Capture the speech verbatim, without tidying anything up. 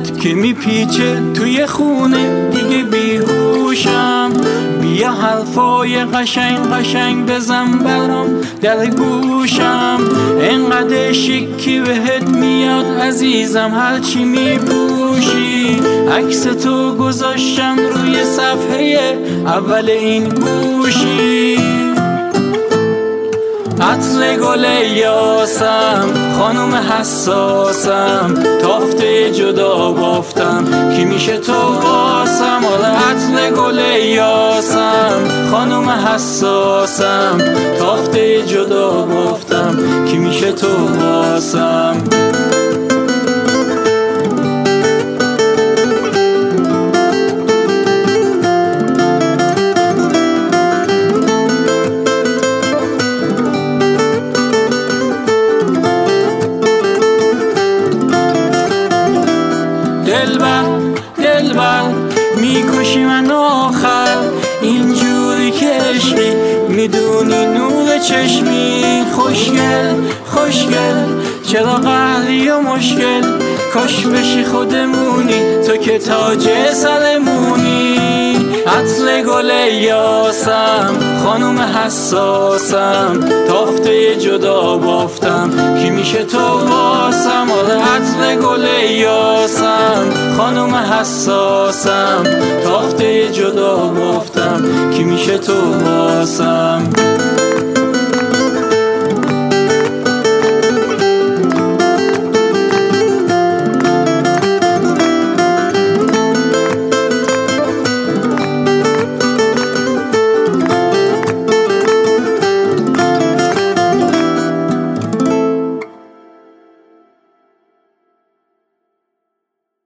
دلت که میپیچه توی خونه دیگه بیهوشم. بیا حرفای قشنگ قشنگ بزن برام در گوشم. انقدر شکی بهت میاد عزیزم هرچی میپوشی. عکس تو گذاشتم روی صفحه اول این گوشی. عطر گل یاسم خانوم حساسم، تافته جدا بافتم کی میشه تو واسم. آره عطر گل یاسم خانوم حساسم، تافته جدا بافتم کی میشه تو واسم. دلبر دلبر میکشی من آخر، اینجوری که عشقی میدونی نور چشمی. خوشگل خوشگل چرا قهری و مشکل، کاش بشی خودمونی تو که تاج سرمونی. عطر گل یاسم خانوم حساسم، تافته جدا بافتم کی میشه تو واسم. آره عطر گل یاسم خانوم حساسم، تافته جدا بافتم کی میشه تو واسم.